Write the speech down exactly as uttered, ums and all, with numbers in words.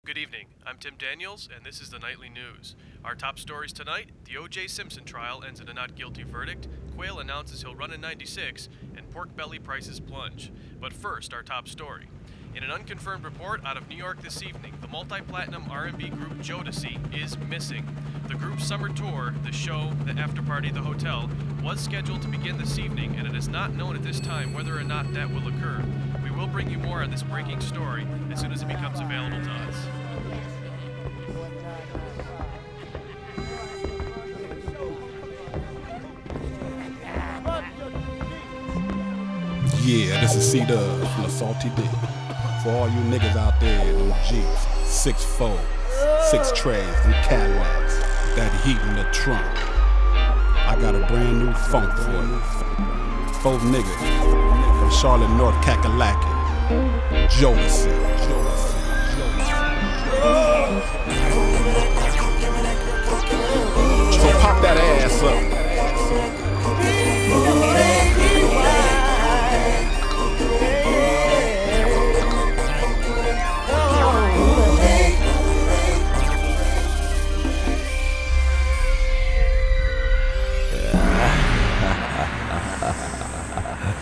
Good evening. I'm Tim Daniels, and this is the Nightly News. Our top stories tonight: the O J Simpson trial ends in a not guilty verdict, Quayle announces he'll run in ninety-six, and pork belly prices plunge. But first, our top story. In an unconfirmed report out of New York this evening, the multi-platinum R and B group Jodeci is missing. The group's summer tour, the show, the after-party, the hotel, was scheduled to begin this evening, and it is not known at this time whether or not that will occur. We will bring you more on this breaking story as soon as it becomes available to us. Yeah, this is C-Dub from the Salty Dick. For all you niggas out there in them Jeeps, six fours, six trays, and Cadillacs, that heat in the trunk. I got a brand new funk for you. Four niggas from Charlotte, North Kakalaki. Jodeci. So pop that ass up.